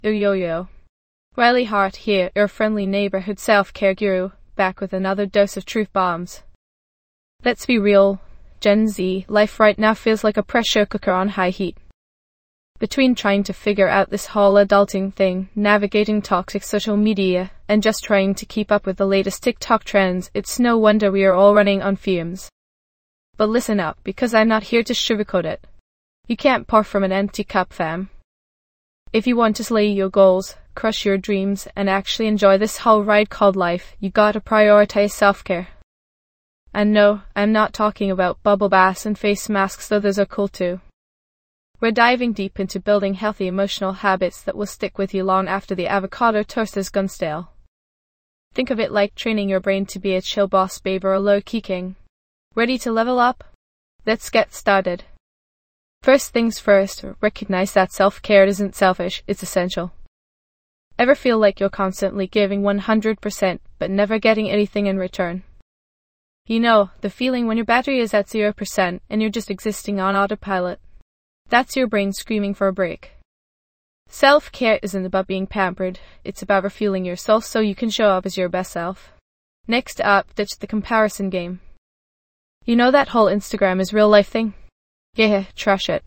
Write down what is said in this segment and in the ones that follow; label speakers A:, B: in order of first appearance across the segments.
A: Yo. Riley Hart here, your friendly neighborhood self-care guru, back with another dose of truth bombs. Let's be real, Gen Z, life right now feels like a pressure cooker on high heat. Between trying to figure out this whole adulting thing, navigating toxic social media, and just trying to keep up with the latest TikTok trends, it's no wonder we are all running on fumes. But listen up, because I'm not here to sugarcoat it. You can't pour from an empty cup, fam. If you want to slay your goals, crush your dreams, and actually enjoy this whole ride called life, you gotta prioritize self-care. And no, I'm not talking about bubble baths and face masks, though those are cool too. We're diving deep into building healthy emotional habits that will stick with you long after the avocado toast has gone stale. Think of it like training your brain to be a chill boss babe or a low-key king. Ready to level up? Let's get started. First things first, recognize that self-care isn't selfish, it's essential. Ever feel like you're constantly giving 100% but never getting anything in return? You know, the feeling when your battery is at 0% and you're just existing on autopilot. That's your brain screaming for a break. Self-care isn't about being pampered, it's about refueling yourself so you can show up as your best self. Next up, ditch the comparison game. You know that whole Instagram is real life thing? Yeah, trash it.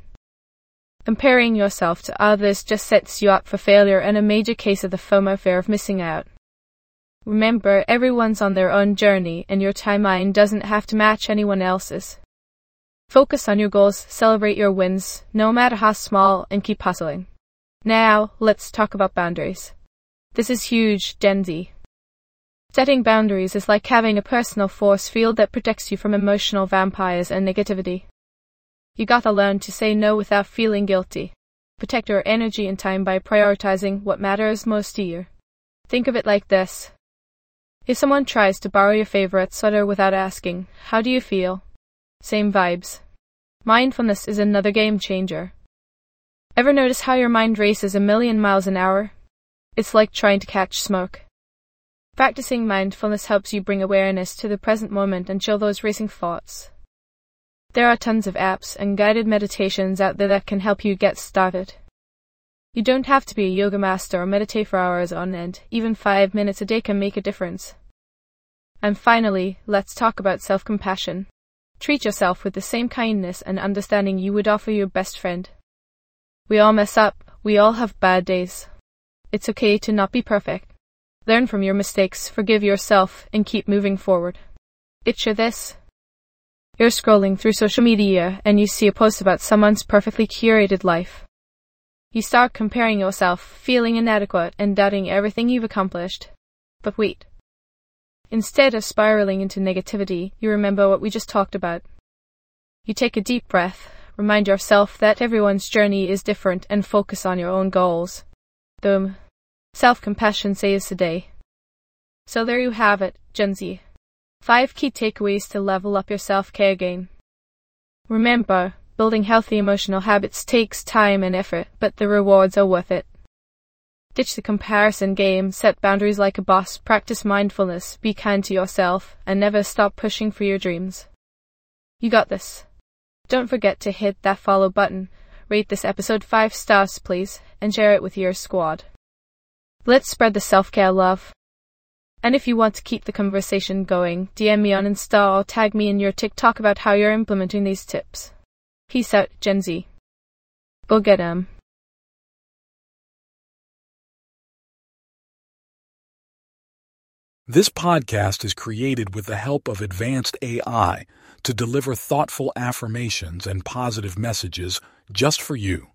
A: Comparing yourself to others just sets you up for failure and a major case of the FOMO, fear of missing out. Remember, everyone's on their own journey and your timeline doesn't have to match anyone else's. Focus on your goals, celebrate your wins, no matter how small, and keep hustling. Now, let's talk about boundaries. This is huge, Gen Z. Setting boundaries is like having a personal force field that protects you from emotional vampires and negativity. You gotta learn to say no without feeling guilty. Protect your energy and time by prioritizing what matters most to you. Think of it like this. If someone tries to borrow your favorite sweater without asking, how do you feel? Same vibes. Mindfulness is another game changer. Ever notice how your mind races a million miles an hour? It's like trying to catch smoke. Practicing mindfulness helps you bring awareness to the present moment and chill those racing thoughts. There are tons of apps and guided meditations out there that can help you get started. You don't have to be a yoga master or meditate for hours on end. Even 5 minutes a day can make a difference. And finally, let's talk about self-compassion. Treat yourself with the same kindness and understanding you would offer your best friend. We all mess up. We all have bad days. It's okay to not be perfect. Learn from your mistakes, forgive yourself, and keep moving forward. Picture this. You're scrolling through social media and you see a post about someone's perfectly curated life. You start comparing yourself, feeling inadequate, and doubting everything you've accomplished. But wait. Instead of spiraling into negativity, you remember what we just talked about. You take a deep breath, remind yourself that everyone's journey is different, and focus on your own goals. Boom. Self-compassion saves the day. So there you have it, Gen Z. 5 key takeaways to level up your self-care game. Remember, building healthy emotional habits takes time and effort, but the rewards are worth it. Ditch the comparison game, set boundaries like a boss, practice mindfulness, be kind to yourself, and never stop pushing for your dreams. You got this. Don't forget to hit that follow button, rate this episode 5 stars please, and share it with your squad. Let's spread the self-care love. And if you want to keep the conversation going, DM me on Insta or tag me in your TikTok about how you're implementing these tips. Peace out, Gen Z. Go get 'em.
B: This podcast is created with the help of advanced AI to deliver thoughtful affirmations and positive messages just for you.